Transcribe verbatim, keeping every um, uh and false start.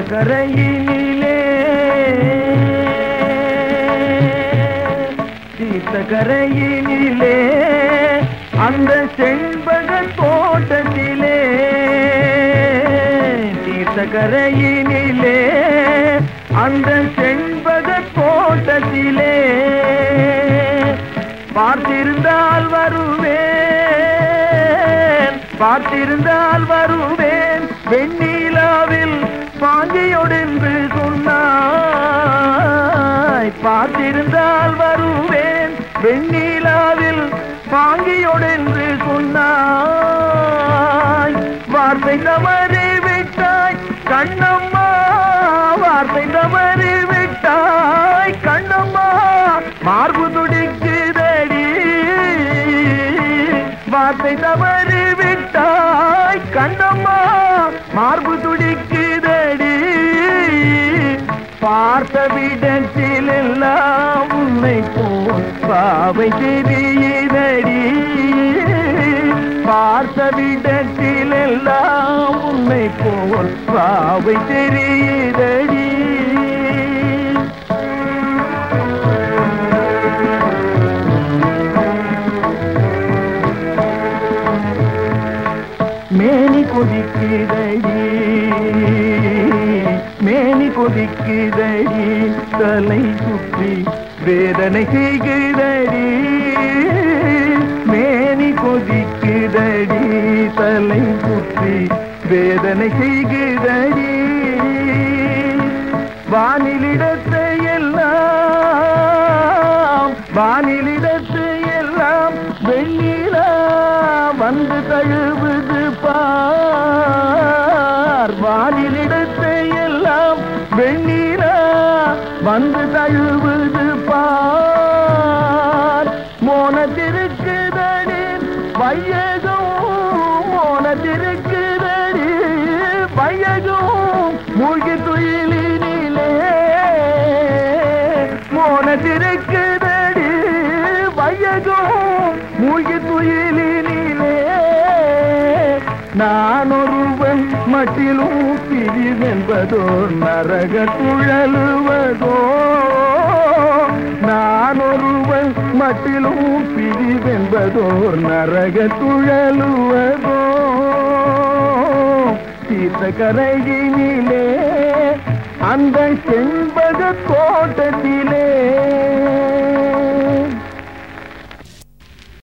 தீர்த்தகரையினிலே தீர்த்தகரையினிலே அந்த செண்பக தோட்டத்திலே தீர்த்தகரையினிலே அந்த செண்பக தோட்டத்திலே பார்த்திருந்தால் வருவேன் பார்த்திருந்தால் வருவேன் வெண்ணிலாவில் பாங்கியோடென்று சொன்னாய் பார்த்திருந்தால் வருவேன் வெண்ணிலாவில் பாங்கியோடென்று சொன்னாய் வார்த்தை தவறி விட்டாய் கண்ணம்மா வார்த்தை தவறி விட்டாய் கண்ணம்மா மார்பு துடிக்குதடி வார்த்தை தவறி விட்டாய் கண்ணம்மா மார்பு துடிக்குதடி பார்த்த விடத்தில் எல்லாம் உன்னை போல் பாவை தெரியுதடி பார்த்த விடத்தில் எல்லாம் உன்னை போல் பாவை தெரியுதடி மேனி கொதிக்குதடி மேனி கொதிக்குதடி தலை சுற்றி வேதனை செய்குதடி மேனி கொதிக்குதடி தலை சுற்றி வேதனை செய்குதடி வானிலிடத்தை எல்லாம் வானிலிடத்தை எல்லாம் வெண்ணிலா வந்து தழுவுது பார் வானிலிடத்தை எல்லாம் வெண்ணிலா வந்து தழுவுது பார் மோனத்திருக்குதடி வையகம் மோனத்திருக்குதடி வையகம் மூழ்கி துயிலினிலே மோனத்திருக்குதடி வையகம் மூழ்கி துயிலினிலே நான் ஒருவன் மட்டிலும் பிரிவென்பதோ நரக குழலுவதோ நான் ஒருவன் மட்டிலும் பிரிவென்பதோ நரக குழலுவதோ தீர்த்தகரையினிலே அந்த செண்பக தோட்டத்திலே